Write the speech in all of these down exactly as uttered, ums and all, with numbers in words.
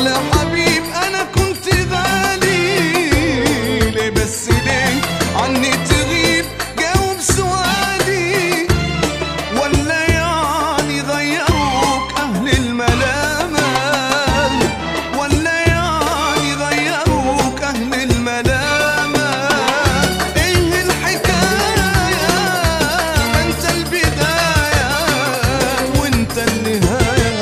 أغلى حبيب أنا كنت غالي، ليه بس ليه عني تغيب؟ جاوب سؤالي، ولا يعني غيروك أهل الملامة؟ ولا يعني غيروك أهل الملامة؟ إيه الحكاية؟ ما أنت البداية وأنت النهاية.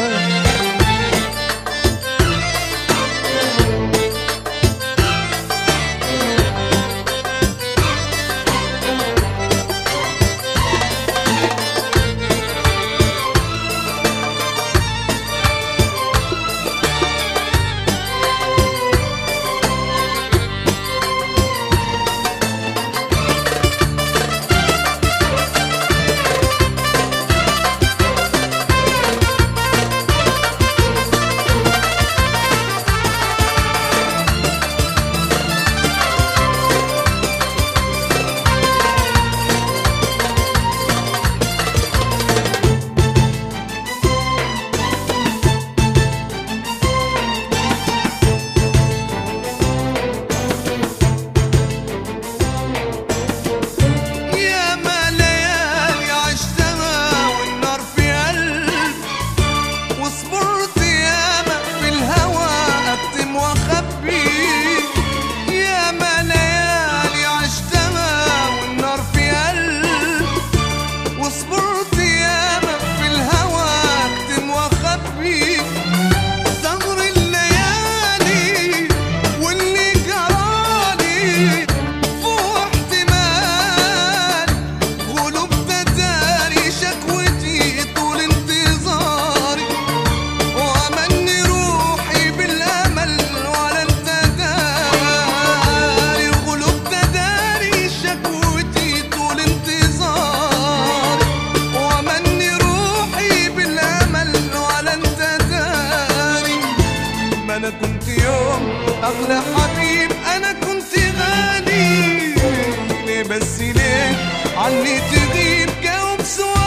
أنا كنت يوم أغلى حبيب، أنا كنت غالي، ليه بس ليه عني تغيب؟ جاوب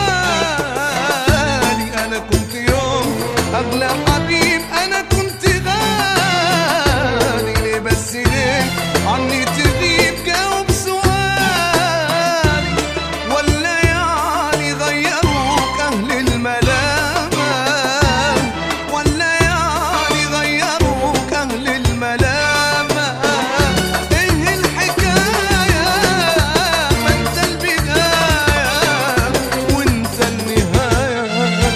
سؤالي، أنا كنت يوم أغلى حبيب، أنا كنت غالي، ليه بس ليه عني تغيب؟ جاوب سؤالي، ولا يعني غيروك أهل الملامة؟ ولا يعني غيروك أهل الملامة؟ إيه الحكاية؟ ما أنت البداية وأنت النهاية.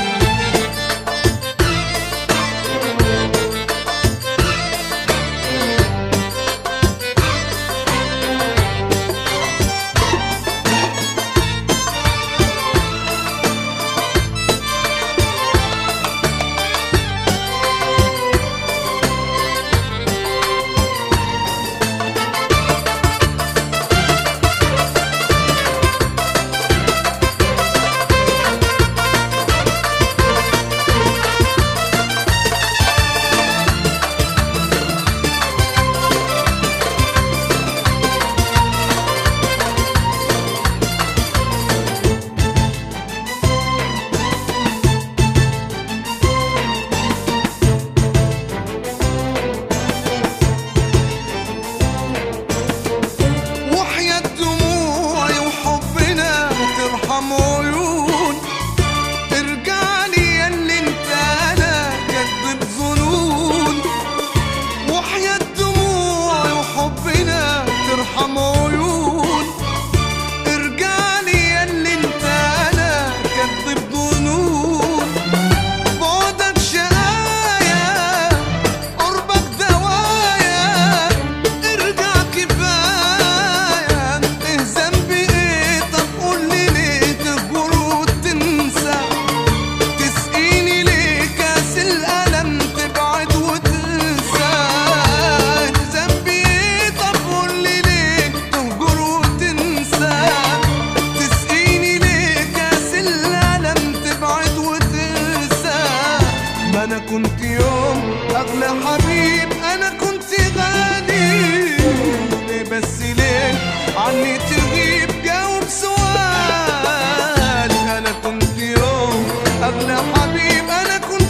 عيون ارجع لي ياللي انت انا كدب ظنون، وحياة دموعي وحبنا ترحم عيون. ارجع لي ياللي انت انا كدب ظنون، بعدك شقايا قربك دوايا. ارجع كفاية ايه ذنبي ايه؟ طب قول لي ليه تهجر وتنسى؟ تسقيني ليه كاس الألم تبعد وتنسى؟ ذنبي ايه؟ طب قول لي ليه تهجر وتنسى؟ تسقيني ليه كاس الألم تبعد وتنسى؟ ما انا كنت يوم اغلى حبيب، انا كنت غالي، ليه بس ليه عني تغيب؟ جاوب سؤالي، انا كنت يوم اغلى حبيب، انا كنت